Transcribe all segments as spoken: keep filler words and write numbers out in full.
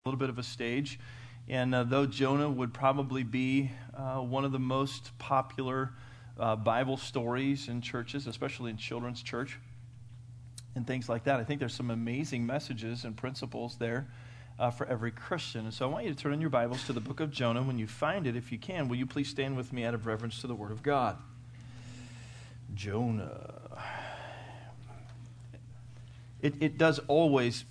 a little bit of a stage. And uh, though Jonah would probably be uh, one of the most popular uh, Bible stories in churches, especially in children's church and things like that, I think there's some amazing messages and principles there uh, for every Christian. And so I want you to turn in your Bibles to the book of Jonah. When you find it, if you can, will you please stand with me out of reverence to the Word of God? Jonah. It, it does always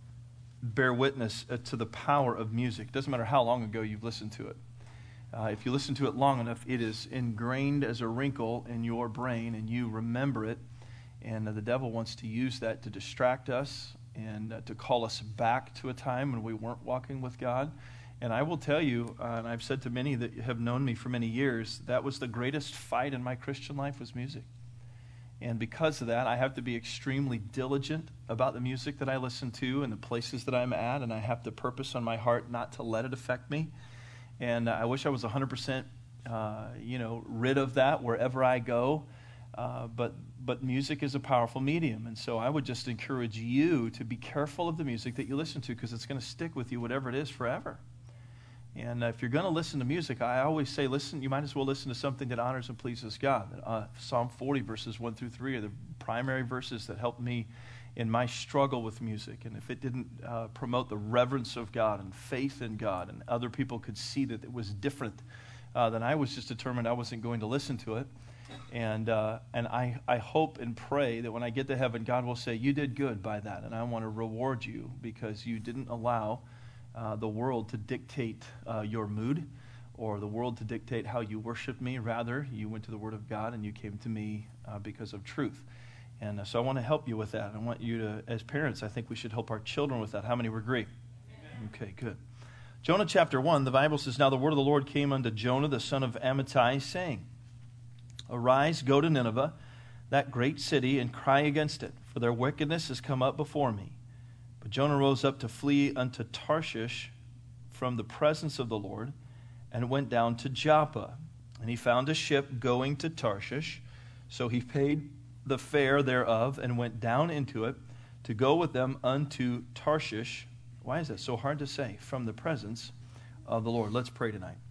bear witness uh, to the power of music. It doesn't matter how long ago you've listened to it. Uh, if you listen to it long enough, it is ingrained as a wrinkle in your brain, and you remember it. And uh, the devil wants to use that to distract us and uh, to call us back to a time when we weren't walking with God. And I will tell you, uh, and I've said to many that have known me for many years, that was the greatest fight in my Christian life was music. And because of that, I have to be extremely diligent about the music that I listen to and the places that I'm at, and I have to purpose on my heart not to let it affect me. And I wish I was one hundred percent, uh, you know, rid of that wherever I go. Uh, but but music is a powerful medium, and so I would just encourage you to be careful of the music that you listen to, because it's going to stick with you, whatever it is, forever. And uh, if you're going to listen to music, I always say, listen, you might as well listen to something that honors and pleases God. Uh, Psalm forty, verses one through three are the primary verses that helped me in my struggle with music. And if it didn't uh, promote the reverence of God and faith in God, and other people could see that it was different, uh, then I was just determined I wasn't going to listen to it. And uh, and I, I hope and pray that when I get to heaven, God will say, you did good by that, and I want to reward you because you didn't allow Uh, the world to dictate uh, your mood, or the world to dictate how you worship me. Rather, you went to the Word of God and you came to me uh, because of truth. And uh, so I want to help you with that. I want you to, as parents, I think we should help our children with that. How many would agree? Amen. Okay, good. Jonah chapter one, the Bible says, Now the word of the Lord came unto Jonah, the son of Amittai, saying, Arise, go to Nineveh, that great city, and cry against it, for their wickedness has come up before me. But Jonah rose up to flee unto Tarshish from the presence of the Lord, and went down to Joppa. And he found a ship going to Tarshish. So he paid the fare thereof, and went down into it to go with them unto Tarshish. Why is that so hard to say? From the presence of the Lord. Let's pray tonight.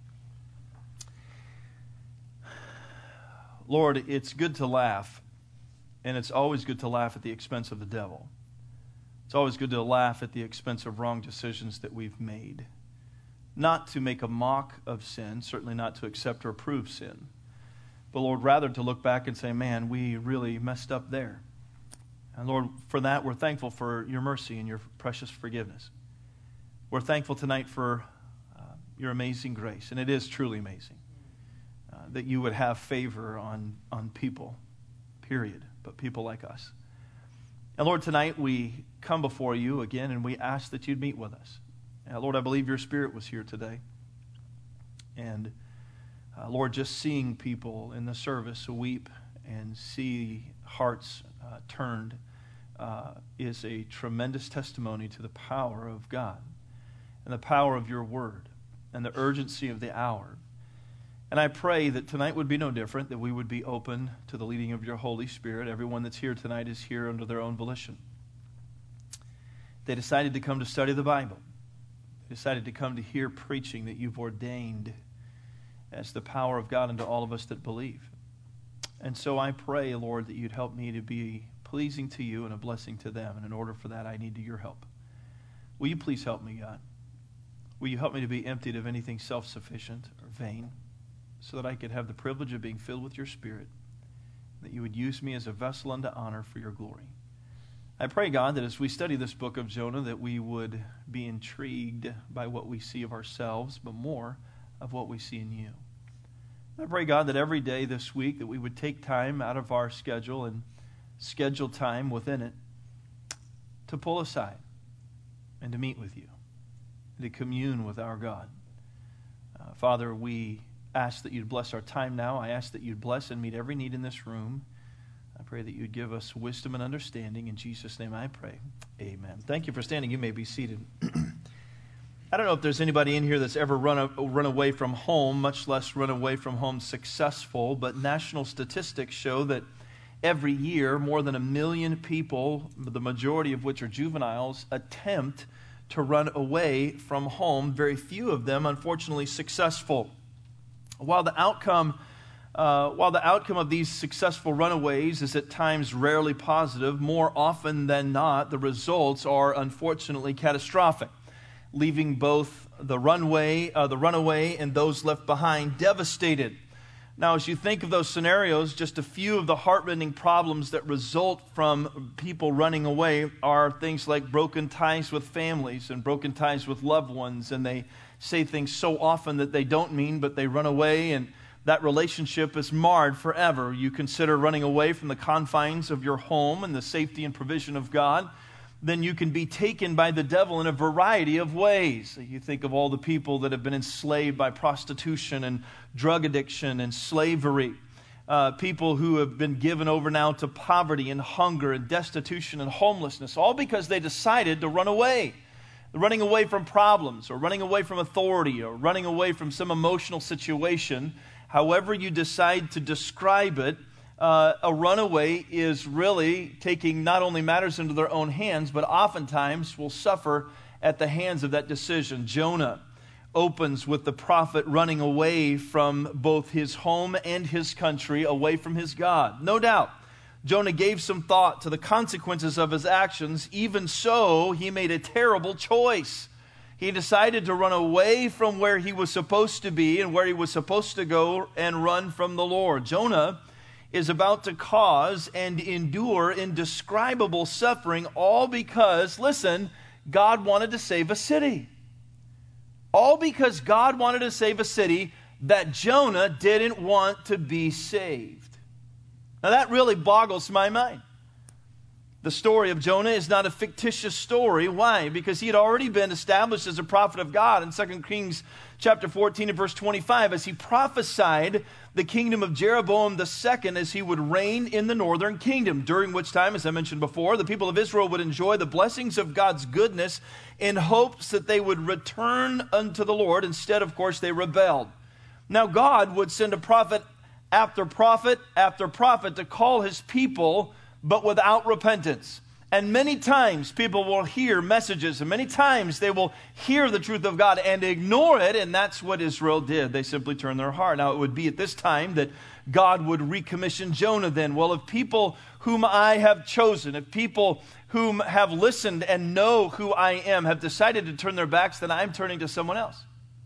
Lord, it's good to laugh, and it's always good to laugh at the expense of the devil. It's always good to laugh at the expense of wrong decisions that we've made. Not to make a mock of sin, certainly not to accept or approve sin. But Lord, rather to look back and say, man, we really messed up there. And Lord, for that, we're thankful for your mercy and your precious forgiveness. We're thankful tonight for uh, your amazing grace. And it is truly amazing uh, that you would have favor on, on people, period, but people like us. And Lord, tonight we come before you again, and we ask that you'd meet with us. Uh, Lord, I believe your Spirit was here today. And uh, Lord, just seeing people in the service weep and see hearts uh, turned uh, is a tremendous testimony to the power of God and the power of your word and the urgency of the hour. And I pray that tonight would be no different, that we would be open to the leading of your Holy Spirit. Everyone that's here tonight is here under their own volition. They decided to come to study the Bible. They decided to come to hear preaching that you've ordained as the power of God unto all of us that believe. And so I pray, Lord, that you'd help me to be pleasing to you and a blessing to them. And in order for that, I need your help. Will you please help me, God? Will you help me to be emptied of anything self-sufficient or vain, so that I could have the privilege of being filled with your Spirit, that you would use me as a vessel unto honor for your glory. I pray, God, that as we study this book of Jonah, that we would be intrigued by what we see of ourselves, but more of what we see in you. I pray, God, that every day this week that we would take time out of our schedule and schedule time within it to pull aside and to meet with you, and to commune with our God. Uh, Father, we ask that you'd bless our time now. I ask that you'd bless and meet every need in this room. I pray that you'd give us wisdom and understanding. In Jesus' name I pray. Amen. Thank you for standing. You may be seated. I don't know if there's anybody in here that's ever run, a, run away from home, much less run away from home successful, but national statistics show that every year more than a million people, the majority of which are juveniles, attempt to run away from home. Very few of them, unfortunately, successful. While the outcome, uh, while the outcome of these successful runaways is at times rarely positive, more often than not, the results are unfortunately catastrophic, leaving both the runway, uh, the runaway, and those left behind devastated. Now, as you think of those scenarios, just a few of the heartrending problems that result from people running away are things like broken ties with families and broken ties with loved ones, and they say things so often that they don't mean, but they run away, and that relationship is marred forever. You consider running away from the confines of your home and the safety and provision of God, then you can be taken by the devil in a variety of ways. You think of all the people that have been enslaved by prostitution and drug addiction and slavery. Uh, people who have been given over now to poverty and hunger and destitution and homelessness, all because they decided to run away. Running away from problems, or running away from authority, or running away from some emotional situation. However you decide to describe it, Uh, a runaway is really taking not only matters into their own hands, but oftentimes will suffer at the hands of that decision. Jonah opens with the prophet running away from both his home and his country, away from his God. No doubt, Jonah gave some thought to the consequences of his actions. Even so, he made a terrible choice. He decided to run away from where he was supposed to be and where he was supposed to go and run from the Lord. Jonah is about to cause and endure indescribable suffering, all because, listen, God wanted to save a city. All because God wanted to save a city that Jonah didn't want to be saved. Now that really boggles my mind. The story of Jonah is not a fictitious story. Why? Because he had already been established as a prophet of God in Second Kings chapter fourteen and verse twenty-five, as he prophesied the kingdom of Jeroboam the second as he would reign in the northern kingdom, during which time, as I mentioned before, the people of Israel would enjoy the blessings of God's goodness in hopes that they would return unto the Lord. Instead, of course, they rebelled. Now God would send a prophet after prophet after prophet to call his people, but without repentance. And many times people will hear messages, and many times they will hear the truth of God and ignore it, and that's what Israel did. They simply turned their heart. Now, it would be at this time that God would recommission Jonah then. Well, if people whom I have chosen, if people whom have listened and know who I am have decided to turn their backs, then I'm turning to someone else.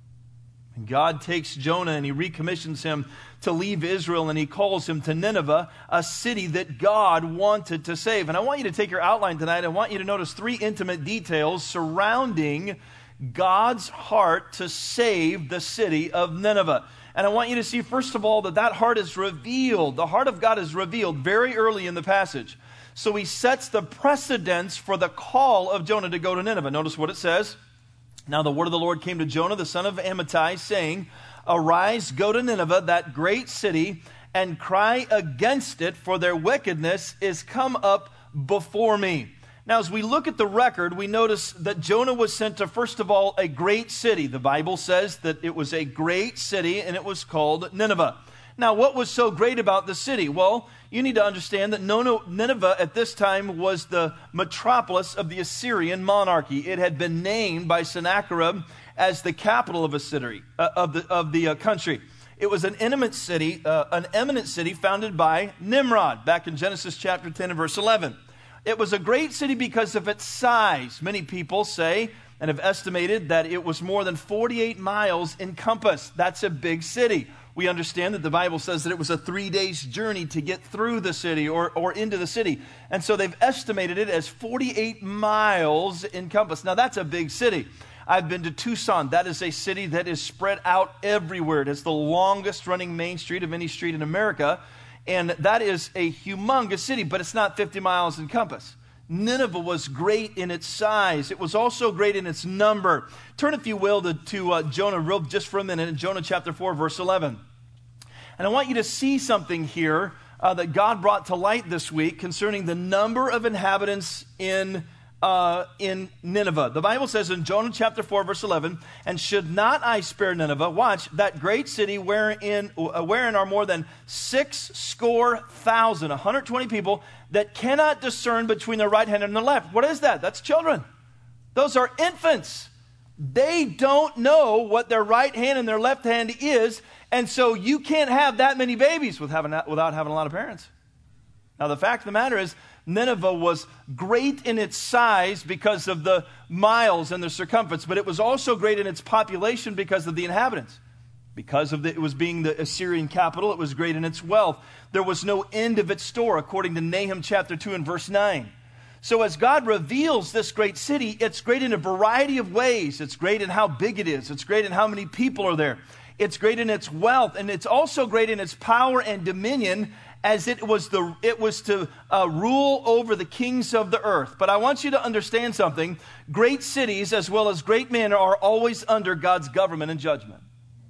And God takes Jonah and he recommissions him to leave Israel, and he calls him to Nineveh, a city that God wanted to save. And I want you to take your outline tonight. I want you to notice three intimate details surrounding God's heart to save the city of Nineveh. And I want you to see, first of all, that that heart is revealed. The heart of God is revealed very early in the passage. So he sets the precedence for the call of Jonah to go to Nineveh. Notice what it says. Now the word of the Lord came to Jonah, the son of Amittai, saying, Arise, go to Nineveh, that great city, and cry against it, for their wickedness is come up before me. Now, as we look at the record, we notice that Jonah was sent to, first of all, a great city. The Bible says that it was a great city, and it was called Nineveh. Now, what was so great about the city? Well, you need to understand that Nineveh at this time was the metropolis of the Assyrian monarchy. It had been named by Sennacherib as the capital of a city, uh, of the of the uh, country. It was an eminent city, uh, an eminent city founded by Nimrod, back in Genesis chapter ten and verse eleven. It was a great city because of its size. Many people say and have estimated that it was more than forty-eight miles in compass. That's a big city. We understand that the Bible says that it was a three days journey to get through the city or, or into the city. And so they've estimated it as forty-eight miles in compass. Now that's a big city. I've been to Tucson. That is a city that is spread out everywhere. It is the longest running main street of any street in America. And that is a humongous city, but it's not fifty miles in compass. Nineveh was great in its size. It was also great in its number. Turn, if you will, to, to uh, Jonah real, just for a minute, in Jonah chapter four, verse eleven. And I want you to see something here uh, that God brought to light this week concerning the number of inhabitants in uh, in Nineveh. The Bible says in Jonah chapter four, verse eleven, and should not I spare Nineveh, watch, that great city wherein, uh, wherein are more than six score thousand, one hundred twenty people, that cannot discern between the right hand and the left. What is that? That's children. Those are infants. They don't know what their right hand and their left hand is, and so you can't have that many babies with having, without having a lot of parents. Now, the fact of the matter is, Nineveh was great in its size because of the miles and the circumference, but it was also great in its population because of the inhabitants. Because of the, it was being the Assyrian capital, it was great in its wealth. There was no end of its store, according to Nahum chapter two and verse nine. So as God reveals this great city, it's great in a variety of ways. It's great in how big it is. It's great in how many people are there. It's great in its wealth, and it's also great in its power and dominion, as it was the it was to uh, rule over the kings of the earth. But I want you to understand something. Great cities as well as great men are always under God's government and judgment.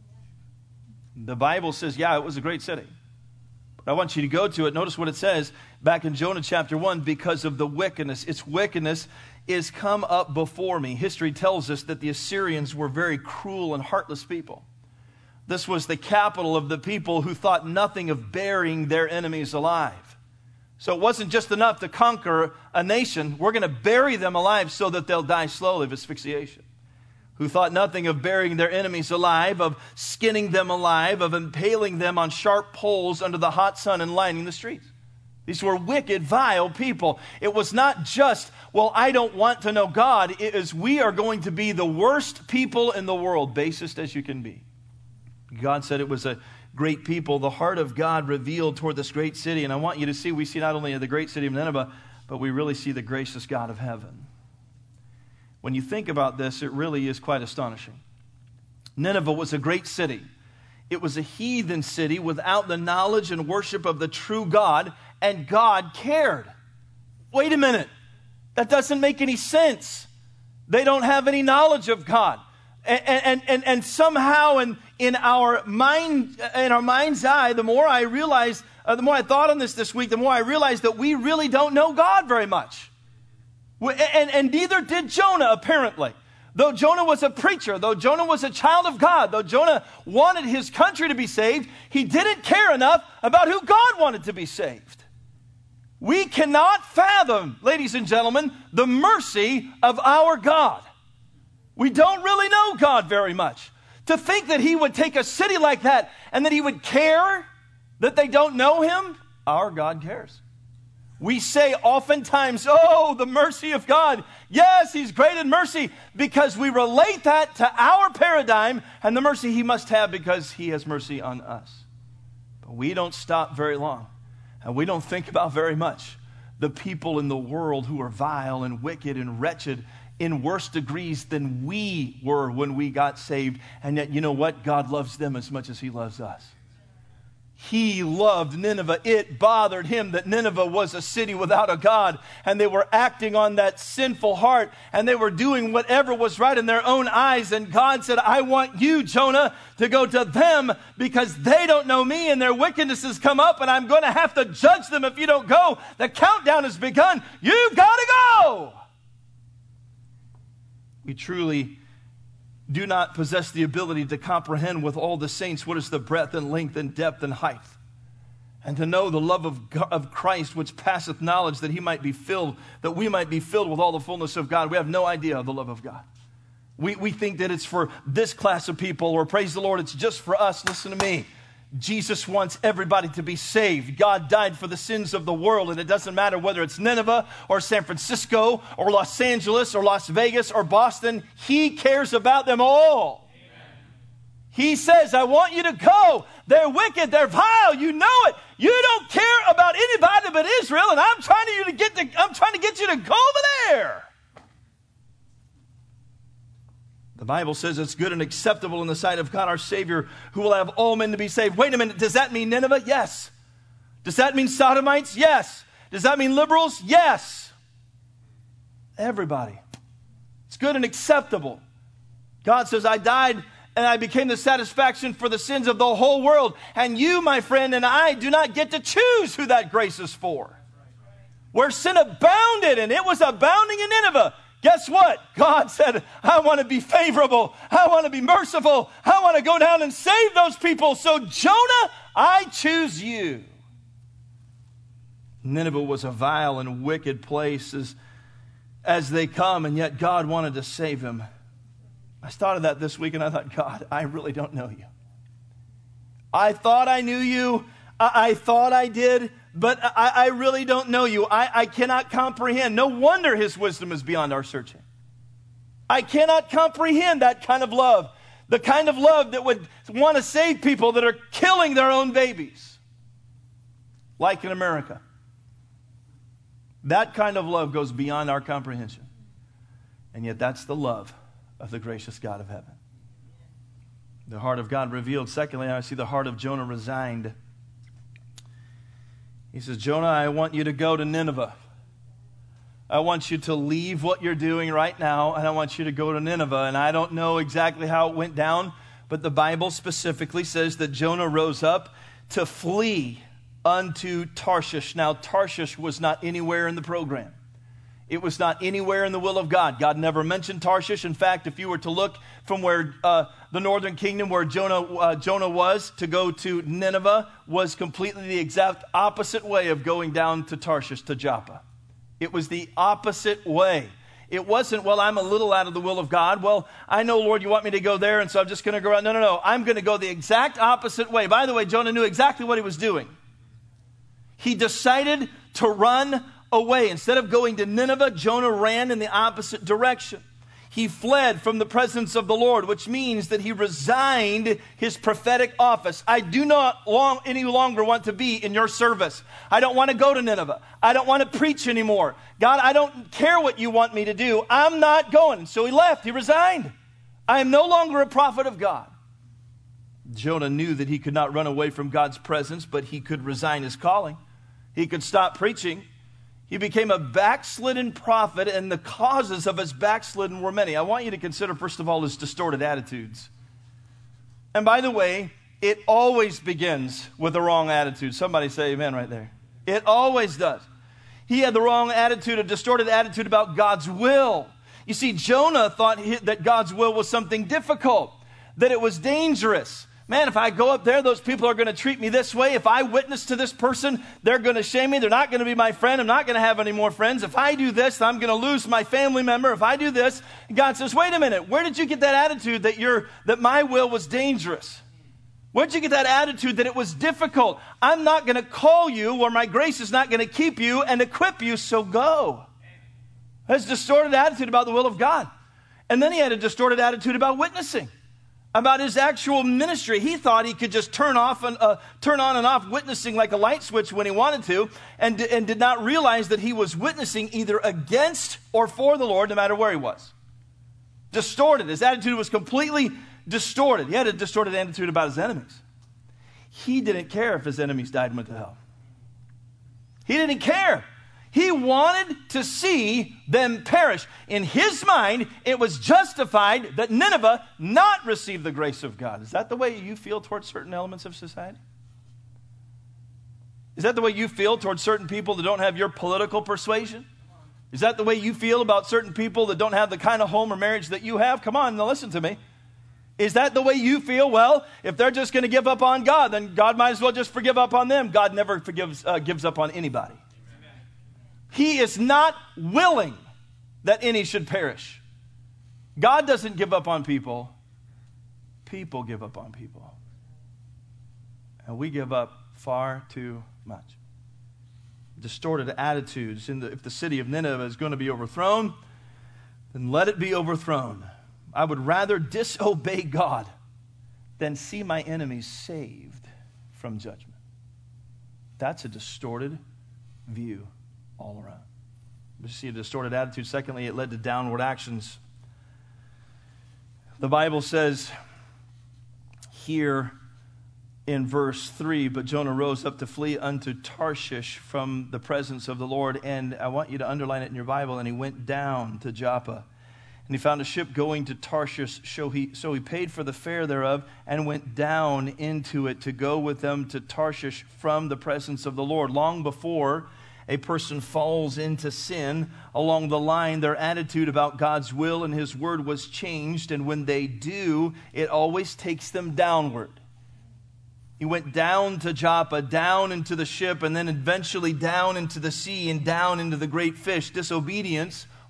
The Bible says, yeah, it was a great city. But I want you to go to it. Notice what it says back in Jonah chapter one, because of the wickedness. Its wickedness is come up before me. History tells us that the Assyrians were very cruel and heartless people. This was the capital of the people who thought nothing of burying their enemies alive. So it wasn't just enough to conquer a nation. We're going to bury them alive so that they'll die slowly of asphyxiation. Who thought nothing of burying their enemies alive, of skinning them alive, of impaling them on sharp poles under the hot sun and lining the streets. These were wicked, vile people. It was not just, well, I don't want to know God. It is, we are going to be the worst people in the world, basest as you can be. God said it was a great people, the heart of God revealed toward this great city. And I want you to see, we see not only the great city of Nineveh, but we really see the gracious God of heaven. When you think about this, it really is quite astonishing. Nineveh was a great city. It was a heathen city without the knowledge and worship of the true God, and God cared. Wait a minute. That doesn't make any sense. They don't have any knowledge of God. And, and, and, and somehow in, in our mind, in our mind's eye, the more I realized, uh, the more I thought on this this week, the more I realized that we really don't know God very much. We, and, and neither did Jonah, apparently. Though Jonah was a preacher, though Jonah was a child of God, though Jonah wanted his country to be saved, he didn't care enough about who God wanted to be saved. We cannot fathom, ladies and gentlemen, the mercy of our God. We don't really know God very much. To think that he would take a city like that and that he would care that they don't know him, our God cares. We say oftentimes, oh, the mercy of God. Yes, he's great in mercy, because we relate that to our paradigm and the mercy he must have because he has mercy on us. But we don't stop very long, and we don't think about very much the people in the world who are vile and wicked and wretched in worse degrees than we were when we got saved. And yet, you know what? God loves them as much as he loves us. He loved Nineveh. It bothered him that Nineveh was a city without a God, and they were acting on that sinful heart, and they were doing whatever was right in their own eyes. And God said, I want you, Jonah, to go to them because they don't know me and their wickedness has come up, and I'm going to have to judge them if you don't go. The countdown has begun. You've got to go. We truly do not possess the ability to comprehend with all the saints what is the breadth and length and depth and height, and to know the love of God, of Christ, which passeth knowledge, that he might be filled, that we might be filled with all the fullness of God. We have no idea of the love of God. We, we think that it's for this class of people, or praise the Lord, it's just for us. Listen to me. Jesus wants everybody to be saved. God died for the sins of the world, and it doesn't matter whether it's Nineveh or San Francisco or Los Angeles or Las Vegas or Boston. He cares about them all. Amen. He says, I want you to go. They're wicked. They're vile. You know it. You don't care about anybody but Israel, and I'm trying to, you to get to, I'm trying to get you to go over there. The Bible says it's good and acceptable in the sight of God our Savior, who will have all men to be saved. Wait a minute, does that mean Nineveh? Yes. Does that mean Sodomites? Yes. Does that mean liberals? Yes. Everybody. It's good and acceptable. God says, I died and I became the satisfaction for the sins of the whole world. And you, my friend, and I do not get to choose who that grace is for. Where sin abounded, and it was abounding in Nineveh, guess what? God said, I want to be favorable. I want to be merciful. I want to go down and save those people. So Jonah, I choose you. Nineveh was a vile and wicked place. As, as they come, and yet God wanted to save him. I thought of that this week, and I thought, God, I really don't know you. I thought I knew you. I, I thought I did, but I, I really don't know you. I, I cannot comprehend. No wonder his wisdom is beyond our searching. I cannot comprehend that kind of love. The kind of love that would want to save people that are killing their own babies. Like in America. That kind of love goes beyond our comprehension. And yet that's the love of the gracious God of heaven. The heart of God revealed. Secondly, I see the heart of Jonah resigned. He says, Jonah, I want you to go to Nineveh. I want you to leave what you're doing right now, and I want you to go to Nineveh. And I don't know exactly how it went down, but the Bible specifically says that Jonah rose up to flee unto Tarshish. Now, Tarshish was not anywhere in the program. It was not anywhere in the will of God. God never mentioned Tarshish. In fact, if you were to look from where uh, the northern kingdom, where Jonah, uh, Jonah was, to go to Nineveh, was completely the exact opposite way of going down to Tarshish, to Joppa. It was the opposite way. It wasn't, well, I'm a little out of the will of God. Well, I know, Lord, you want me to go there, and so I'm just going to go around. No, no, no. I'm going to go the exact opposite way. By the way, Jonah knew exactly what he was doing. He decided to run away. Instead of going to Nineveh, Jonah ran in the opposite direction. He fled from the presence of the Lord, which means that he resigned his prophetic office. I do not long, any longer want to be in your service. I don't want to go to Nineveh. I don't want to preach anymore. God, I don't care what you want me to do. I'm not going. So he left. He resigned. I am no longer a prophet of God. Jonah knew that he could not run away from God's presence, but he could resign his calling. He could stop preaching. He became a backslidden prophet, and the causes of his backslidden were many. I want you to consider, first of all, his distorted attitudes. And by the way, it always begins with the wrong attitude. Somebody say amen right there. It always does. He had the wrong attitude, a distorted attitude about God's will. You see, Jonah thought he, that God's will was something difficult, that it was dangerous. Man, if I go up there, those people are going to treat me this way. If I witness to this person, they're going to shame me. They're not going to be my friend. I'm not going to have any more friends. If I do this, I'm going to lose my family member. If I do this, God says, wait a minute. Where did you get that attitude that you're, that my will was dangerous? Where did you get that attitude that it was difficult? I'm not going to call you, or my grace is not going to keep you and equip you, so go. That's a distorted attitude about the will of God. And then he had a distorted attitude about witnessing. About his actual ministry. He thought he could just turn off and uh, turn on and off witnessing like a light switch when he wanted to, and, and did not realize that he was witnessing either against or for the Lord, no matter where he was. Distorted. His attitude was completely distorted. He had a distorted attitude about his enemies. He didn't care if his enemies died and went to hell. He didn't care. He wanted to see them perish. In his mind, it was justified that Nineveh not receive the grace of God. Is that the way you feel towards certain elements of society? Is that the way you feel towards certain people that don't have your political persuasion? Is that the way you feel about certain people that don't have the kind of home or marriage that you have? Come on, now listen to me. Is that the way you feel? Well, if they're just going to give up on God, then God might as well just forgive up on them. God never forgives, uh, gives up on anybody. He is not willing that any should perish. God doesn't give up on people. People give up on people. And we give up far too much. Distorted attitudes. In the, if the city of Nineveh is going to be overthrown, then let it be overthrown. I would rather disobey God than see my enemies saved from judgment. That's a distorted view all around. We see a distorted attitude. Secondly, it led to downward actions. The Bible says here in verse three, but Jonah rose up to flee unto Tarshish from the presence of the Lord. And I want you to underline it in your Bible. And he went down to Joppa. And he found a ship going to Tarshish, so he, so he paid for the fare thereof and went down into it to go with them to Tarshish from the presence of the Lord. Long before a person falls into sin, along the line, their attitude about God's will and his word was changed. And when they do, it always takes them downward. He went down to Joppa, down into the ship, and then eventually down into the sea and down into the great fish. Disobedience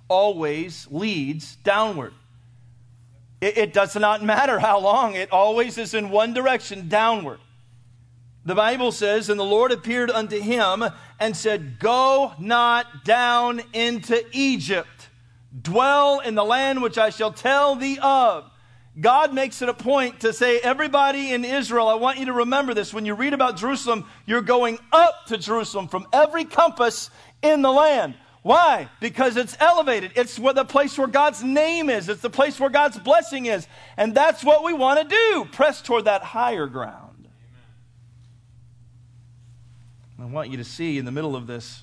always leads downward. It, it does not matter how long. It always is in one direction, downward. The Bible says, and the Lord appeared unto him and said, go not down into Egypt. Dwell in the land which I shall tell thee of. God makes it a point to say, everybody in Israel, I want you to remember this. When you read about Jerusalem, you're going up to Jerusalem from every compass in the land. Why? Because it's elevated. It's where the place where God's name is. It's the place where God's blessing is. And that's what we want to do. Press toward that higher ground. I want you to see in the middle of this,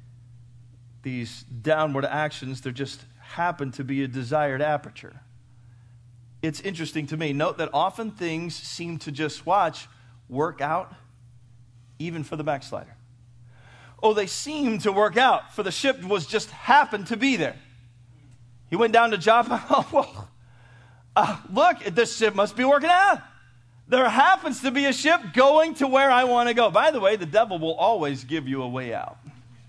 these downward actions, there just happen to be a desired aperture. It's interesting to me. Note that often things seem to just, watch, work out, even for the backslider. Oh, they seem to work out, for the ship was just happened to be there. He went down to Joppa. Oh, well, uh, look, this ship must be working out. There happens to be a ship going to where I want to go. By the way, the devil will always give you a way out.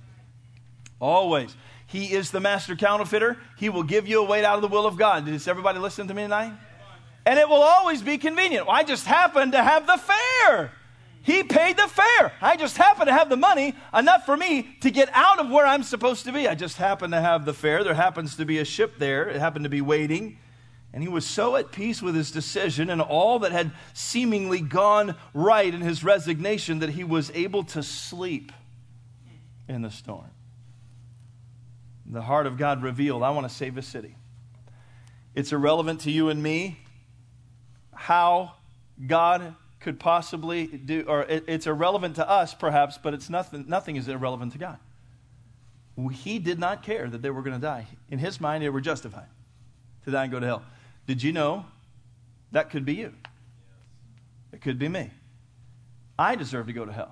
Always. He is the master counterfeiter. He will give you a way out of the will of God. Is everybody listening to me tonight? And it will always be convenient. Well, I just happen to have the fare. He paid the fare. I just happen to have the money enough for me to get out of where I'm supposed to be. I just happen to have the fare. There happens to be a ship there. It happened to be waiting. And he was so at peace with his decision and all that had seemingly gone right in his resignation that he was able to sleep in the storm. The heart of God revealed, I want to save a city. It's irrelevant to you and me how God could possibly do, or it, it's irrelevant to us perhaps, but it's nothing, nothing is irrelevant to God. He did not care that they were going to die. In his mind, they were justified to die and go to hell. Did you know that could be you? It could be me. I deserve to go to hell.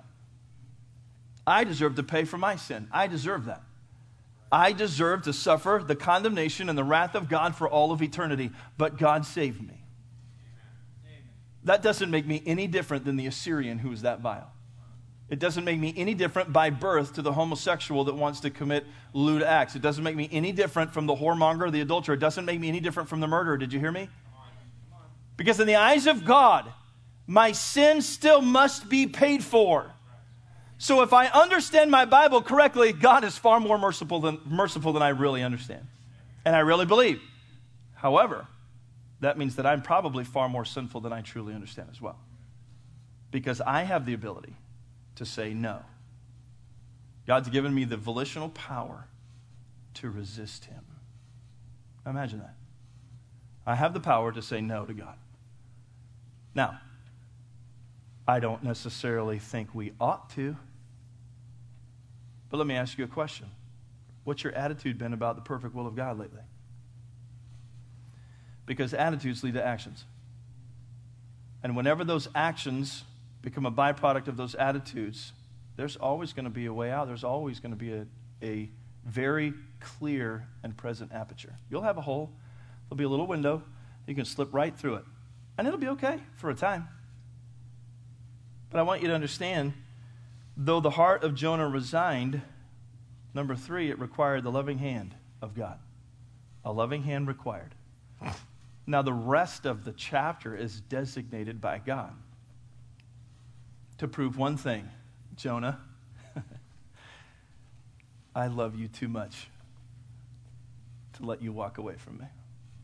I deserve to pay for my sin. I deserve that. I deserve to suffer the condemnation and the wrath of God for all of eternity. But God saved me. That doesn't make me any different than the Assyrian who is that vile. It doesn't make me any different by birth to the homosexual that wants to commit lewd acts. It doesn't make me any different from the whoremonger or the adulterer. It doesn't make me any different from the murderer. Did you hear me? Because in the eyes of God, my sin still must be paid for. So if I understand my Bible correctly, God is far more merciful than, merciful than I really understand. And I really believe. However, that means that I'm probably far more sinful than I truly understand as well. Because I have the ability to say no. God's given me the volitional power to resist him. Imagine that. I have the power to say no to God. Now, I don't necessarily think we ought to. But let me ask you a question. What's your attitude been about the perfect will of God lately? Because attitudes lead to actions. And whenever those actions become a byproduct of those attitudes, there's always going to be a way out. There's always going to be a, a very clear and present aperture. You'll have a hole. There'll be a little window. You can slip right through it. And it'll be okay for a time. But I want you to understand, though the heart of Jonah resigned, number three, it required the loving hand of God. A loving hand required. Now, the rest of the chapter is designated by God to prove one thing. Jonah, I love you too much to let you walk away from me.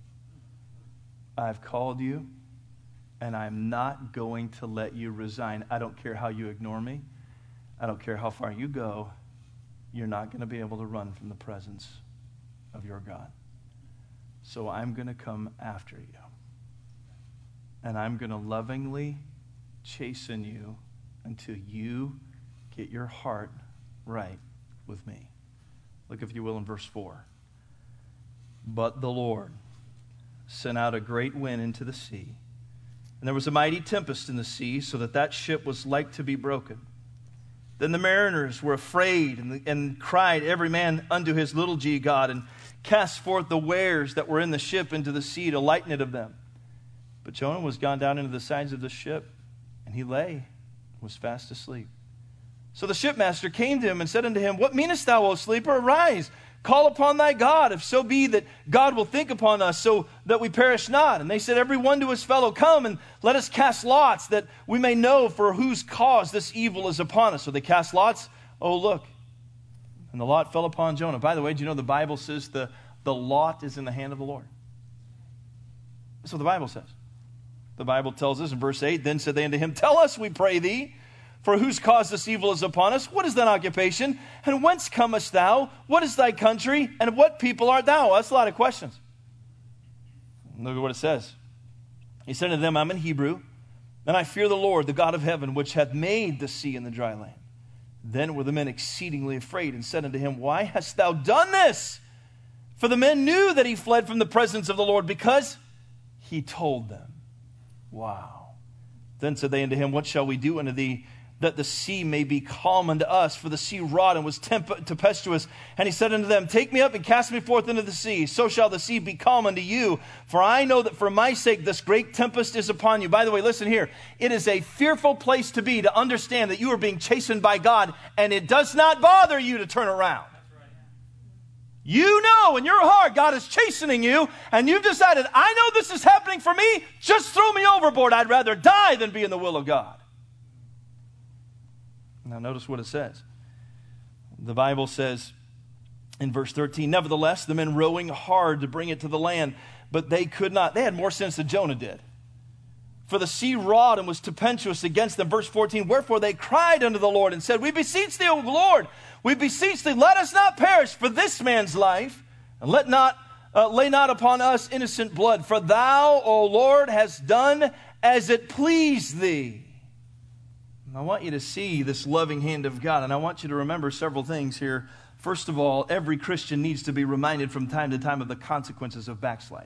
I've called you, and I'm not going to let you resign. I don't care how you ignore me. I don't care how far you go. You're not going to be able to run from the presence of your God. So I'm going to come after you. And I'm going to lovingly chasten you until you get your heart right with me. Look, if you will, in verse four. But the Lord sent out a great wind into the sea, and there was a mighty tempest in the sea, so that that ship was like to be broken. Then the mariners were afraid and, and cried every man unto his little g god, and cast forth the wares that were in the ship into the sea to lighten it of them. But Jonah was gone down into the sides of the ship, and he lay, was fast asleep. So the shipmaster came to him and said unto him, What meanest thou, O sleeper? Arise, Call upon thy God, if so be that God will think upon us, so that we perish not. And they said, every one to his fellow, come and let us cast lots, that we may know for whose cause this evil is upon us. So they cast lots. Oh, look. And the lot fell upon Jonah. By the way, do you know the Bible says the, the lot is in the hand of the Lord? That's what the Bible says. The Bible tells us in verse eight, then said they unto him, tell us, we pray thee, for whose cause this evil is upon us? What is thine occupation? And whence comest thou? What is thy country? And of what people art thou? Well, that's a lot of questions. Look at what it says. He said unto them, I'm in Hebrew, and I fear the Lord, the God of heaven, which hath made the sea and the dry land. Then were the men exceedingly afraid, and said unto him, why hast thou done this? For the men knew that he fled from the presence of the Lord, because he told them. Wow. Then said they unto him, what shall we do unto thee, that the sea may be calm unto us? For the sea wrought and was temp- tempestuous. And he said unto them, take me up and cast me forth into the sea. So shall the sea be calm unto you. For I know that for my sake this great tempest is upon you. By the way, listen here. It is a fearful place to be, to understand that you are being chastened by God, and it does not bother you to turn around. You know in your heart God is chastening you, and you've decided, I know this is happening for me. Just throw me overboard. I'd rather die than be in the will of God. Now notice what it says. The Bible says in verse thirteen, nevertheless, the men rowing hard to bring it to the land, but they could not. They had more sense than Jonah did. For the sea wrought and was tempestuous against them. Verse fourteen, wherefore they cried unto the Lord and said, we beseech thee, O Lord, we beseech thee, let us not perish for this man's life, and let not uh, lay not upon us innocent blood. For thou, O Lord, hast done as it pleased thee. I want you to see this loving hand of God, and I want you to remember several things here. First of all, every Christian needs to be reminded from time to time of the consequences of backsliding.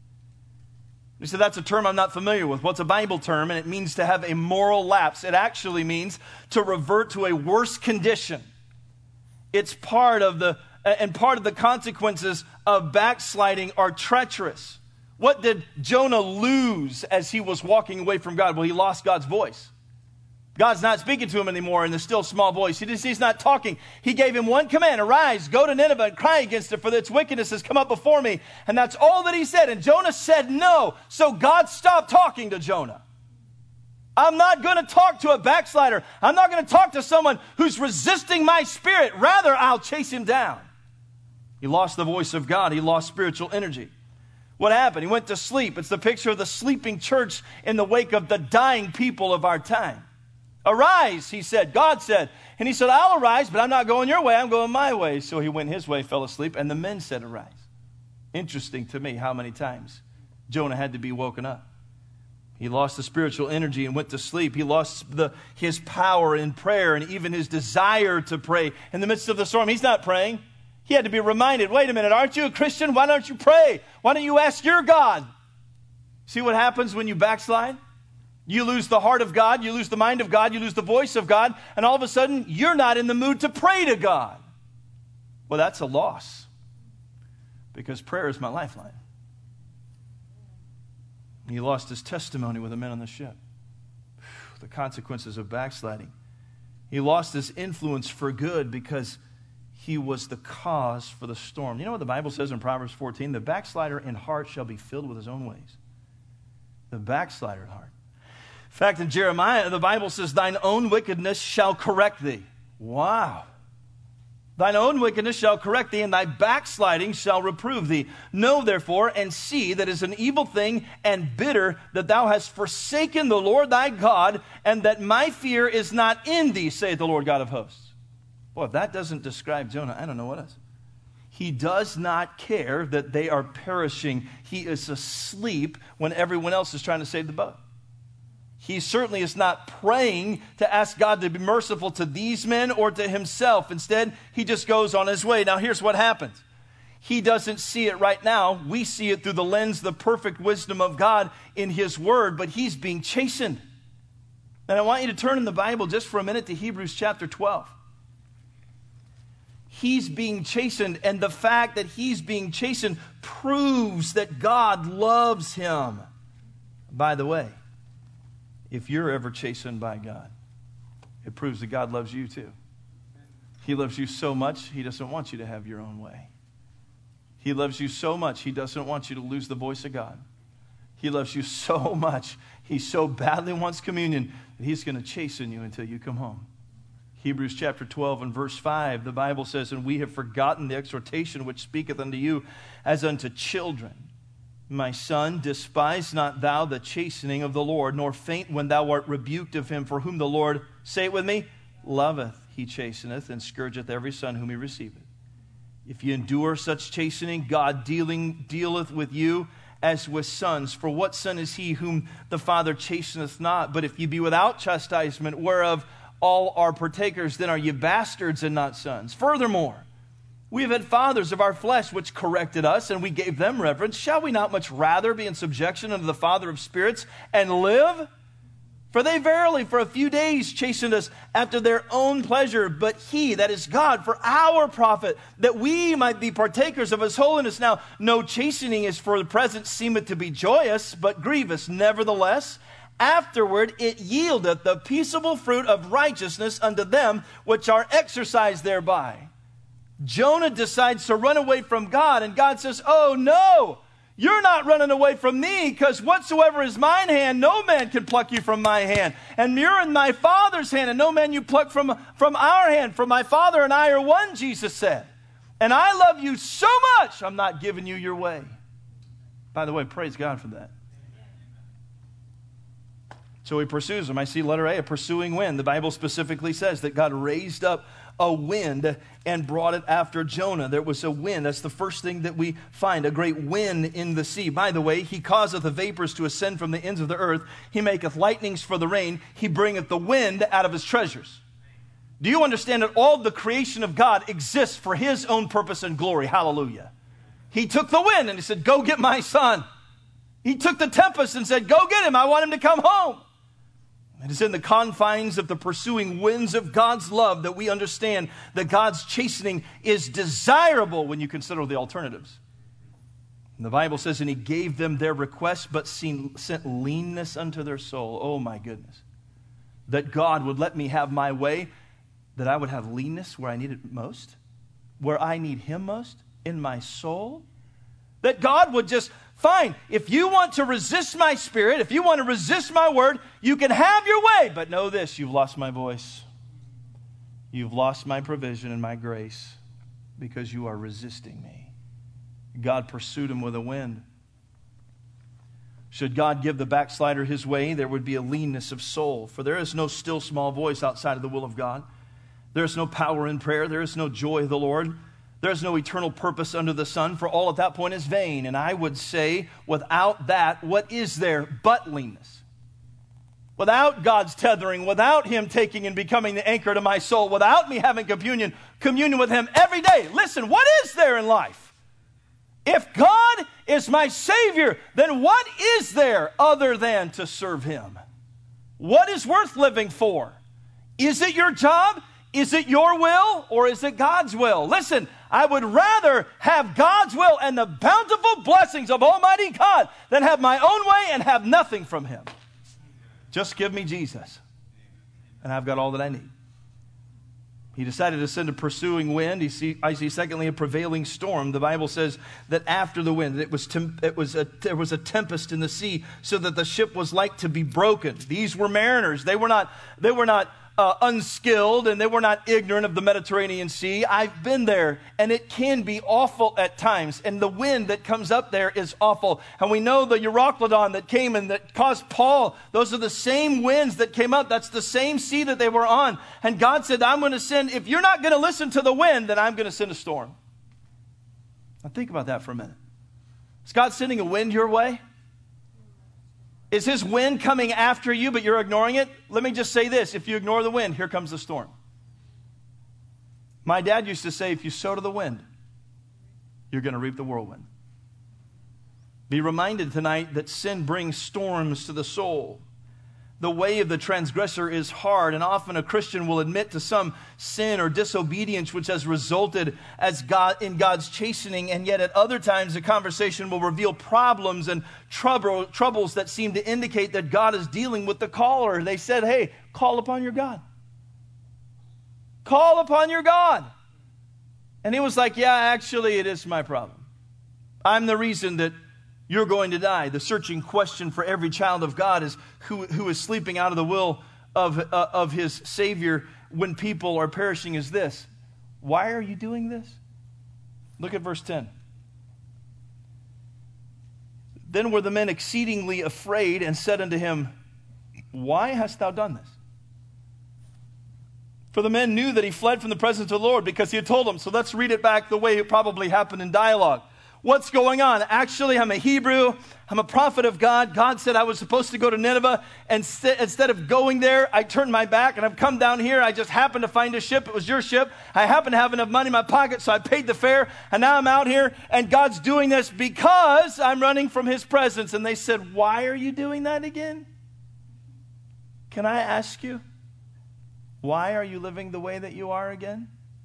You say, that's a term I'm not familiar with. Well, it's a Bible term, and it means to have a moral lapse. It actually means to revert to a worse condition. It's part of the, and part of the consequences of backsliding are treacherous. What did Jonah lose as he was walking away from God? Well, he lost God's voice. God's not speaking to him anymore in the still small voice. He just, he's not talking. He gave him one command, arise, go to Nineveh and cry against it, for its wickedness has come up before me. And that's all that he said. And Jonah said no. So God stopped talking to Jonah. I'm not going to talk to a backslider. I'm not going to talk to someone who's resisting my spirit. Rather, I'll chase him down. He lost the voice of God. He lost spiritual energy. What happened? He went to sleep. It's the picture of the sleeping church in the wake of the dying people of our time. Arise, he said. God said. And he said, I'll arise, but I'm not going your way. I'm going my way. So he went his way, fell asleep, and the men said, arise. Interesting to me how many times Jonah had to be woken up. He lost the spiritual energy and went to sleep. He lost the, his power in prayer and even his desire to pray. In the midst of the storm, he's not praying. He had to be reminded, wait a minute, aren't you a Christian? Why don't you pray? Why don't you ask your God? See what happens when you backslide? You lose the heart of God, you lose the mind of God, you lose the voice of God, and all of a sudden, you're not in the mood to pray to God. Well, that's a loss, because prayer is my lifeline. He lost his testimony with the men on the ship. The consequences of backsliding. He lost his influence for good because he was the cause for the storm. You know what the Bible says in Proverbs fourteen? The backslider in heart shall be filled with his own ways. The backslider in heart. In fact, in Jeremiah, the Bible says, thine own wickedness shall correct thee. Wow. Thine own wickedness shall correct thee, and thy backsliding shall reprove thee. Know therefore, and see that it is an evil thing and bitter that thou hast forsaken the Lord thy God, and that my fear is not in thee, saith the Lord God of hosts. Boy, if that doesn't describe Jonah, I don't know what does. He does not care that they are perishing. He is asleep when everyone else is trying to save the boat. He certainly is not praying to ask God to be merciful to these men or to himself. Instead, he just goes on his way. Now, here's what happens. He doesn't see it right now. We see it through the lens, the perfect wisdom of God in his word, but he's being chastened. And I want you to turn in the Bible just for a minute to Hebrews chapter twelve. He's being chastened, and the fact that he's being chastened proves that God loves him. By the way, if you're ever chastened by God, it proves that God loves you too. He loves you so much, he doesn't want you to have your own way. He loves you so much, he doesn't want you to lose the voice of God. He loves you so much, he so badly wants communion that he's going to chasten you until you come home. Hebrews chapter twelve and verse five, the Bible says, "And we have forgotten the exhortation which speaketh unto you as unto children. My son, despise not thou the chastening of the Lord, nor faint when thou art rebuked of him, for whom the Lord," say it with me, "loveth, he chasteneth, and scourgeth every son whom he receiveth. If ye endure such chastening, God dealing dealeth with you as with sons. For what son is he whom the Father chasteneth not? But if ye be without chastisement, whereof all are partakers, then are ye bastards and not sons. Furthermore, we have had fathers of our flesh which corrected us, and we gave them reverence. Shall we not much rather be in subjection unto the Father of spirits and live? For they verily for a few days chastened us after their own pleasure, but he, that is God, for our profit, that we might be partakers of his holiness. Now, no chastening is for the present seemeth to be joyous, but grievous. Nevertheless, afterward it yieldeth the peaceable fruit of righteousness unto them which are exercised thereby." Jonah decides to run away from God, and God says, "Oh no, you're not running away from me, because whatsoever is mine hand, no man can pluck you from my hand. And you're in my Father's hand, and no man you pluck from, from our hand. For my Father and I are one," Jesus said. "And I love you so much, I'm not giving you your way." By the way, praise God for that. So he pursues him. I see letter A, a pursuing wind. The Bible specifically says that God raised up a wind and brought it after Jonah. There was a wind. That's the first thing that we find, a great wind in the sea. By the way, he causeth the vapors to ascend from the ends of the earth. He maketh lightnings for the rain. He bringeth the wind out of his treasures. Do you understand that all the creation of God exists for his own purpose and glory? Hallelujah. He took the wind and he said, "Go get my son." He took the tempest and said, "Go get him. I want him to come home." It is in the confines of the pursuing winds of God's love that we understand that God's chastening is desirable when you consider the alternatives. And the Bible says, "And he gave them their request, but sent leanness unto their soul." Oh my goodness. That God would let me have my way, that I would have leanness where I need it most, where I need him most, in my soul. That God would just, fine, if you want to resist my spirit, if you want to resist my word, you can have your way. But know this, you've lost my voice. You've lost my provision and my grace because you are resisting me. God pursued him with a wind. Should God give the backslider his way, there would be a leanness of soul. For there is no still small voice outside of the will of God. There is no power in prayer. There is no joy of the Lord. There is no eternal purpose under the sun, for all at that point is vain. And I would say, without that, what is there but leanness? Without God's tethering, without him taking and becoming the anchor to my soul, without me having communion, communion with him every day. Listen, what is there in life? If God is my Savior, then what is there other than to serve him? What is worth living for? Is it your job? Is it your will, or is it God's will? Listen, I would rather have God's will and the bountiful blessings of Almighty God than have my own way and have nothing from him. Just give me Jesus, and I've got all that I need. He decided to send a pursuing wind. He see, I see, secondly, a prevailing storm. The Bible says that after the wind, it was tem- it was a, there was a tempest in the sea, so that the ship was like to be broken. These were mariners. They were not. They were not. Uh, unskilled, and they were not ignorant of the Mediterranean Sea. I've been there, and it can be awful at times, and the wind that comes up there is awful. And we know the Euroclydon that came and that caused Paul, those are the same winds that came up. That's the same sea that they were on. And God said, I'm going to send, if you're not going to listen to the wind, then I'm going to send a storm. Now think about that for a minute. Is God sending a wind your way? Is his wind coming after you, but you're ignoring it? Let me just say this. If you ignore the wind, here comes the storm. My dad used to say, if you sow to the wind, you're going to reap the whirlwind. Be reminded tonight that sin brings storms to the soul. The way of the transgressor is hard, and often a Christian will admit to some sin or disobedience which has resulted as God in God's chastening, and yet at other times the conversation will reveal problems and trouble, troubles that seem to indicate that God is dealing with the caller. They said, hey, call upon your God. Call upon your God. And he was like, yeah, actually it is my problem. I'm the reason that you're going to die. The searching question for every child of God is who, who is sleeping out of the will of, uh, of his Savior when people are perishing is this. Why are you doing this? Look at verse ten. Then were the men exceedingly afraid and said unto him, why hast thou done this? For the men knew that he fled from the presence of the Lord because he had told them. So let's read it back the way it probably happened in dialogue. What's going on? Actually, I'm a Hebrew. I'm a prophet of God. God said I was supposed to go to Nineveh. And st- instead of going there, I turned my back and I've come down here. I just happened to find a ship. It was your ship. I happened to have enough money in my pocket, so I paid the fare. And now I'm out here, and God's doing this because I'm running from his presence. And they said, why are you doing that again? Can I ask you, why are you living the way that you are again?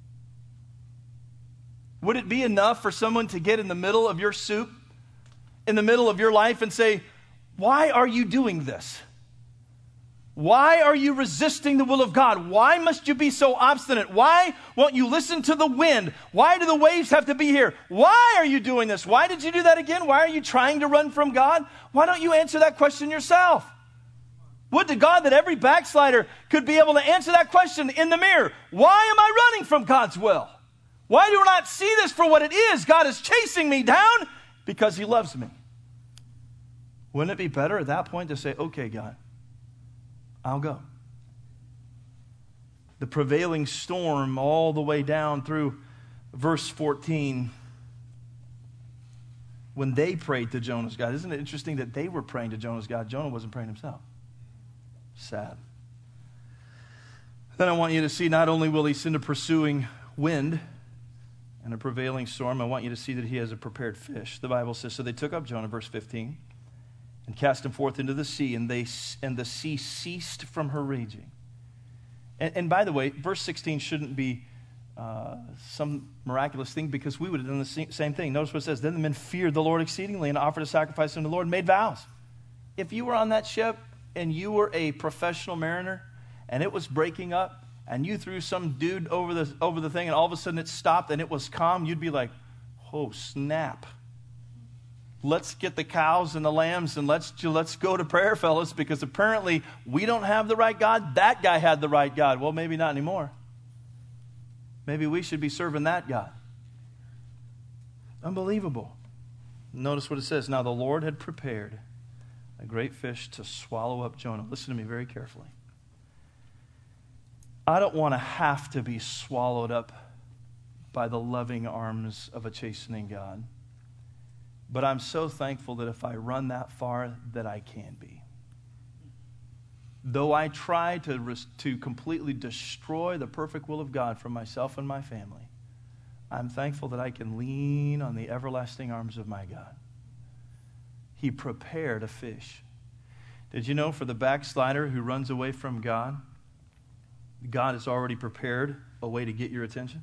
Would it be enough for someone to get in the middle of your soup, in the middle of your life and say, why are you doing this? Why are you resisting the will of God? Why must you be so obstinate? Why won't you listen to the wind? Why do the waves have to be here? Why are you doing this? Why did you do that again? Why are you trying to run from God? Why don't you answer that question yourself? Would to God that every backslider could be able to answer that question in the mirror. Why am I running from God's will? Why do I not see this for what it is? God is chasing me down because he loves me. Wouldn't it be better at that point to say, okay, God, I'll go. The prevailing storm all the way down through verse fourteen, when they prayed to Jonah's God. Isn't it interesting that they were praying to Jonah's God? Jonah wasn't praying himself. Sad. Then I want you to see not only will he send a pursuing wind and a prevailing storm, I want you to see that he has a prepared fish. The Bible says, so they took up Jonah, verse fifteen, and cast him forth into the sea, and they and the sea ceased from her raging. And, and by the way, verse sixteen shouldn't be uh, some miraculous thing, because we would have done the same thing. Notice what it says, then the men feared the Lord exceedingly and offered a sacrifice unto the Lord and made vows. If you were on that ship and you were a professional mariner and it was breaking up, and you threw some dude over the over the thing, and all of a sudden it stopped and it was calm, you'd be like, oh, snap. Let's get the cows and the lambs and let's, let's go to prayer, fellas, because apparently we don't have the right God. That guy had the right God. Well, maybe not anymore. Maybe we should be serving that God. Unbelievable. Notice what it says. Now the Lord had prepared a great fish to swallow up Jonah. Listen to me very carefully. I don't want to have to be swallowed up by the loving arms of a chastening God. But I'm so thankful that if I run that far, that I can be. Though I try to, res- to completely destroy the perfect will of God for myself and my family, I'm thankful that I can lean on the everlasting arms of my God. He prepared a fish. Did you know for the backslider who runs away from God, God has already prepared a way to get your attention?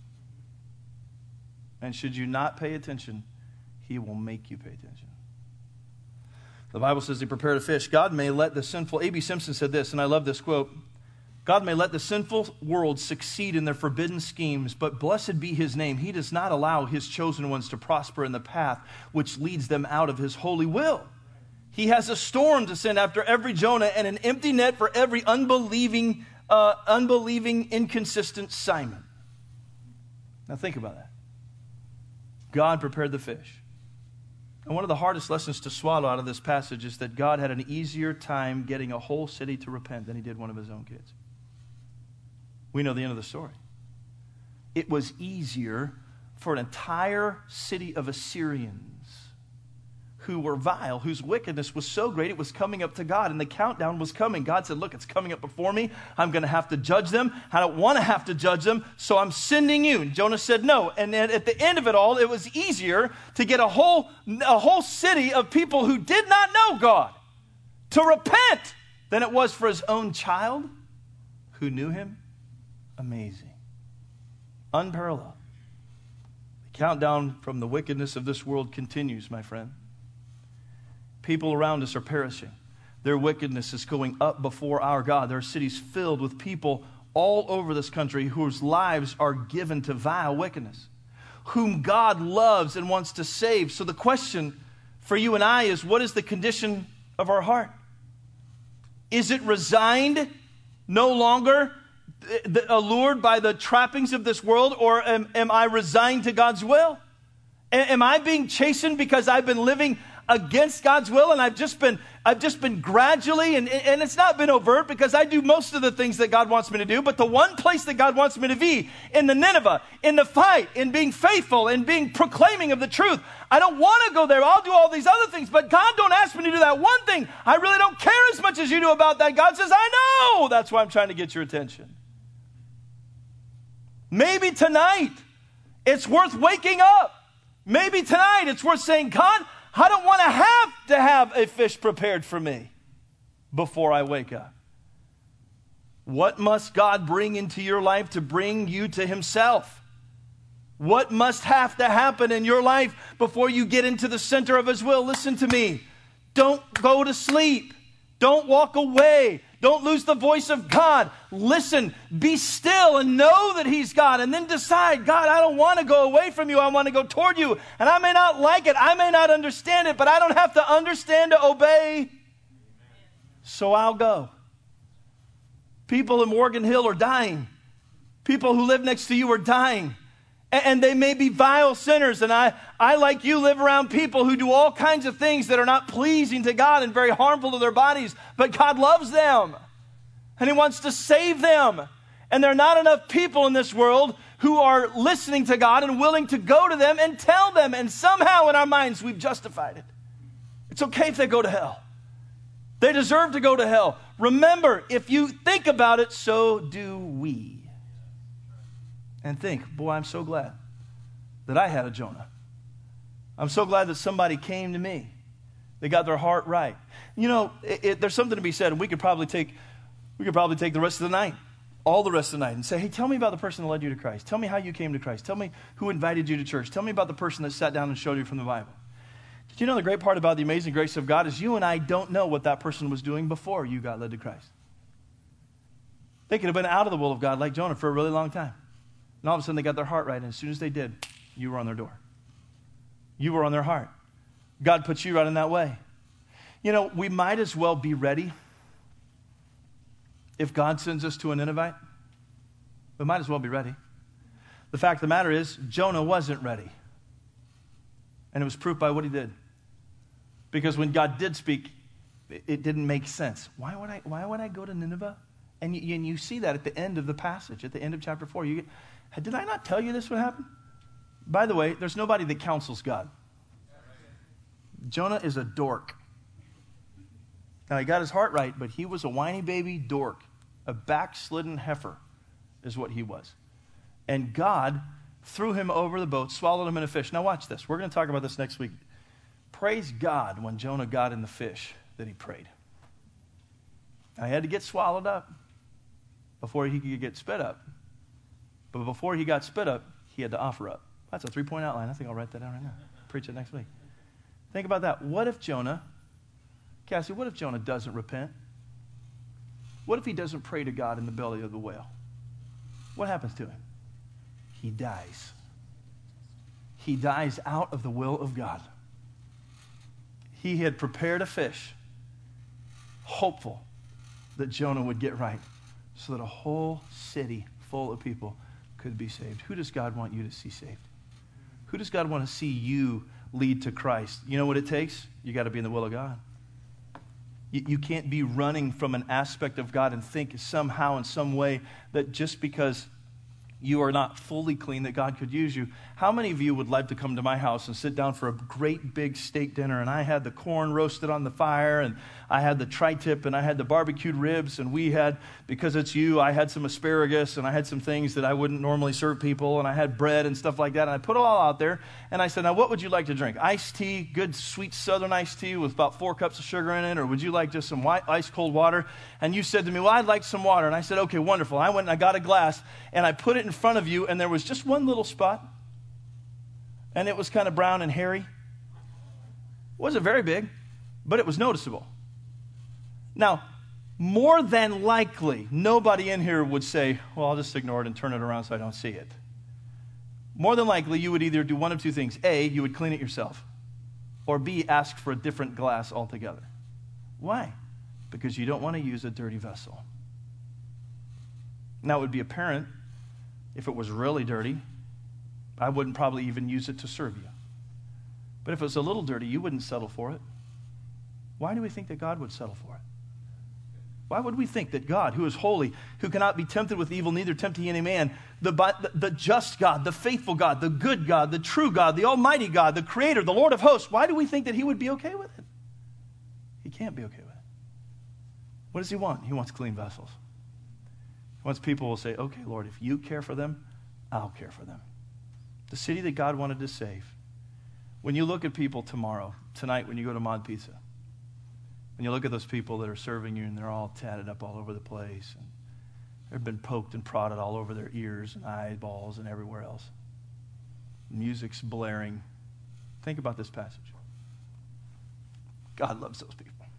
And should you not pay attention, he will make you pay attention. The Bible says he prepared a fish. God may let the sinful, A B Simpson said this, and I love this quote, God may let the sinful world succeed in their forbidden schemes, but blessed be his name. He does not allow his chosen ones to prosper in the path which leads them out of his holy will. He has a storm to send after every Jonah and an empty net for every unbelieving Uh, unbelieving, inconsistent Simon. Now think about that. God prepared the fish. And one of the hardest lessons to swallow out of this passage is that God had an easier time getting a whole city to repent than he did one of his own kids. We know the end of the story. It was easier for an entire city of Assyrians who were vile, whose wickedness was so great it was coming up to God, and the countdown was coming. God said, look, it's coming up before me. I'm going to have to judge them. I don't want to have to judge them, so I'm sending you. And Jonah said no. And then at the end of it all, it was easier to get a whole, a whole city of people who did not know God to repent than it was for his own child who knew him. Amazing. Unparalleled. The countdown from the wickedness of this world continues, my friend. People around us are perishing. Their wickedness is going up before our God. There are cities filled with people all over this country whose lives are given to vile wickedness, whom God loves and wants to save. So the question for you and I is, what is the condition of our heart? Is it resigned, no longer allured by the trappings of this world, or am, am I resigned to God's will? Am I being chastened because I've been living against God's will, and I've just been I've just been gradually, and, and it's not been overt because I do most of the things that God wants me to do, but the one place that God wants me to be, in the Nineveh, in the fight, in being faithful, in being proclaiming of the truth, I don't want to go there. I'll do all these other things, but God don't ask me to do that one thing. I really don't care as much as you do about that. God says, I know. That's why I'm trying to get your attention. Maybe tonight it's worth waking up. Maybe tonight it's worth saying, God, I don't want to have to have a fish prepared for me before I wake up. What must God bring into your life to bring you to himself? What must have to happen in your life before you get into the center of his will? Listen to me. Don't go to sleep. Don't walk away. Don't lose the voice of God. Listen, be still and know that he's God. And then decide, God, I don't want to go away from you. I want to go toward you. And I may not like it. I may not understand it, but I don't have to understand to obey. So I'll go. People in Morgan Hill are dying. People who live next to you are dying. And they may be vile sinners. And I, I, like you, live around people who do all kinds of things that are not pleasing to God and very harmful to their bodies. But God loves them. And he wants to save them. And there are not enough people in this world who are listening to God and willing to go to them and tell them. And somehow in our minds we've justified it. It's okay if they go to hell. They deserve to go to hell. Remember, if you think about it, so do we. And think, boy, I'm so glad that I had a Jonah. I'm so glad that somebody came to me. They got their heart right. You know, it, it, there's something to be said, and we could probably take, we could probably take the rest of the night, all the rest of the night, and say, hey, tell me about the person that led you to Christ. Tell me how you came to Christ. Tell me who invited you to church. Tell me about the person that sat down and showed you from the Bible. Did you know the great part about the amazing grace of God is you and I don't know what that person was doing before you got led to Christ. They could have been out of the will of God like Jonah for a really long time. And all of a sudden they got their heart right. And as soon as they did, you were on their door. You were on their heart. God put you right in that way. You know, we might as well be ready. If God sends us to a Ninevite, we might as well be ready. The fact of the matter is, Jonah wasn't ready. And it was proof by what he did. Because when God did speak, it didn't make sense. Why would I, why would I go to Nineveh? And you, and you see that at the end of the passage, at the end of chapter four. You get, did I not tell you this would happen? By the way, there's nobody that counsels God. Jonah is a dork. Now, he got his heart right, but he was a whiny baby dork. A backslidden heifer is what he was. And God threw him over the boat, swallowed him in a fish. Now, watch this. We're going to talk about this next week. Praise God when Jonah got in the fish that he prayed. I had to get swallowed up before he could get spit up. But before he got spit up, he had to offer up. That's a three-point outline. I think I'll write that down right now. Preach it next week. Think about that. What if Jonah, Cassie, what if Jonah doesn't repent? What if he doesn't pray to God in the belly of the whale? What happens to him? He dies. He dies out of the will of God. He had prepared a fish, hopeful that Jonah would get right so that a whole city full of people could be saved. Who does God want you to see saved? Who does God want to see you lead to Christ? You know what it takes? You got to be in the will of God. You, you can't be running from an aspect of God and think somehow in some way that just because you are not fully clean that God could use you. How many of you would like to come to my house and sit down for a great big steak dinner, and I had the corn roasted on the fire, and I had the tri-tip, and I had the barbecued ribs, and we had, because it's you, I had some asparagus, and I had some things that I wouldn't normally serve people, and I had bread and stuff like that, and I put it all out there, and I said, now what would you like to drink? Iced tea, good sweet southern iced tea with about four cups of sugar in it, or would you like just some white, ice cold water? And you said to me, well, I'd like some water. And I said, okay, wonderful. I went and I got a glass, and I put it in front of you, and there was just one little spot. And it was kind of brown and hairy. It wasn't very big, but it was noticeable. Now, more than likely, nobody in here would say, well, I'll just ignore it and turn it around so I don't see it. more than likely you would either do one of two things. A, you would clean it yourself. Or B, ask for a different glass altogether. Why? Because you don't want to use a dirty vessel. Now, it would be apparent if it was really dirty, I wouldn't probably even use it to serve you. But if it was a little dirty, you wouldn't settle for it. Why do we think that God would settle for it? Why would we think that God, who is holy, who cannot be tempted with evil, neither tempt he any man, the, the, the just God, the faithful God, the good God, the true God, the almighty God, the creator, the Lord of hosts, why do we think that he would be okay with it? He can't be okay with it. What does he want? He wants clean vessels. He wants people who will say, okay, Lord, if you care for them, I'll care for them. The city that God wanted to save. When you look at people tomorrow, tonight when you go to Mod Pizza, when you look at those people that are serving you and they're all tatted up all over the place and they've been poked and prodded all over their ears and eyeballs and everywhere else. Music's blaring. Think about this passage. God loves those people.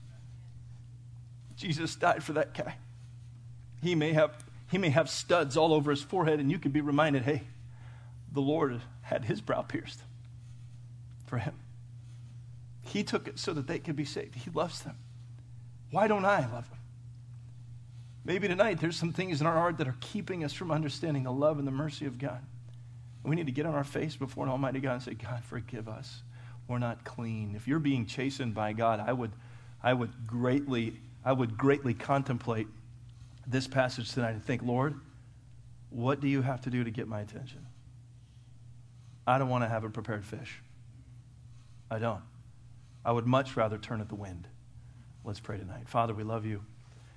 Jesus died for that guy. He may have, he may have studs all over his forehead, and you could be reminded, hey, the Lord had his brow pierced for him. He took it so that they could be saved. He loves them. Why don't I love them? Maybe tonight there's some things in our heart that are keeping us from understanding the love and the mercy of God. We need to get on our face before an almighty God and say, God, forgive us. We're not clean. If you're being chastened by God, I would, I would greatly, I would greatly contemplate this passage tonight and think, Lord, what do you have to do to get my attention? I don't want to have a prepared fish. I don't. I would much rather turn at the wind. Let's pray tonight. Father, we love you.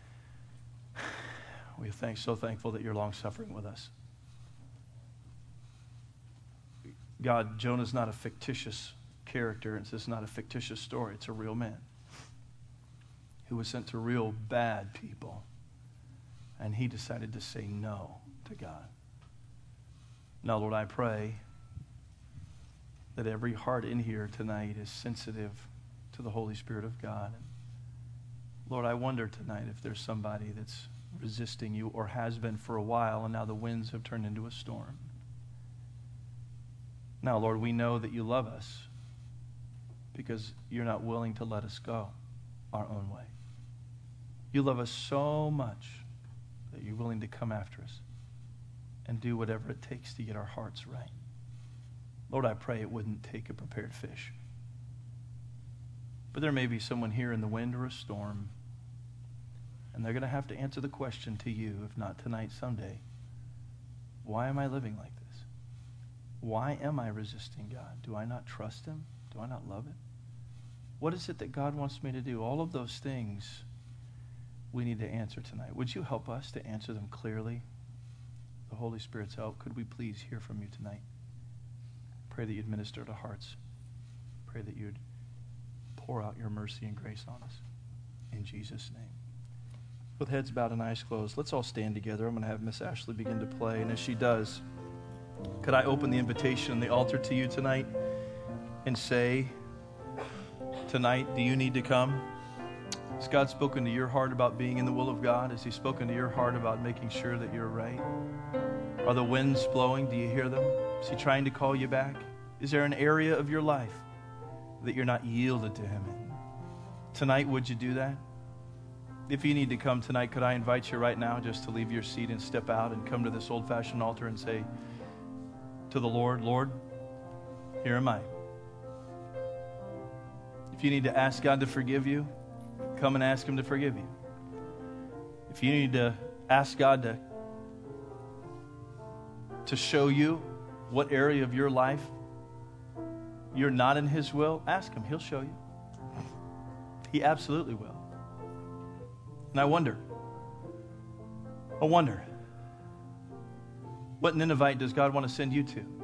We are thank, so thankful that you're long-suffering with us. God, Jonah's not a fictitious character. It's just not a fictitious story. It's a real man who was sent to real bad people. And he decided to say no to God. Now, Lord, I pray that every heart in here tonight is sensitive to the Holy Spirit of God. And Lord, I wonder tonight if there's somebody that's resisting you or has been for a while, and now the winds have turned into a storm. Now, Lord, we know that you love us because you're not willing to let us go our own way. You love us so much that you're willing to come after us and do whatever it takes to get our hearts right. Lord, I pray it wouldn't take a prepared fish. But there may be someone here in the wind or a storm, and they're going to have to answer the question to you, if not tonight, someday. Why am I living like this? Why am I resisting God? Do I not trust him? Do I not love him? What is it that God wants me to do? All of those things we need to answer tonight. Would you help us to answer them clearly? The Holy Spirit's help. Could we please hear from you tonight? Pray that you'd minister to hearts. Pray that you'd pour out your mercy and grace on us. In Jesus' name. With heads bowed and eyes closed, let's all stand together. I'm going to have Miss Ashley begin to play. And as she does, could I open the invitation on the altar to you tonight and say, tonight, do you need to come? Has God spoken to your heart about being in the will of God? Has he spoken to your heart about making sure that you're right? Are the winds blowing? Do you hear them? Is he trying to call you back? Is there an area of your life that you're not yielded to him in? Tonight, would you do that? If you need to come tonight, could I invite you right now just to leave your seat and step out and come to this old-fashioned altar and say to the Lord, Lord, here am I. If you need to ask God to forgive you, come and ask him to forgive you. If you need to ask God to, to show you what area of your life you're not in his will, ask him. He'll show you. He absolutely will. And I wonder, I wonder, what Ninevite does God want to send you to?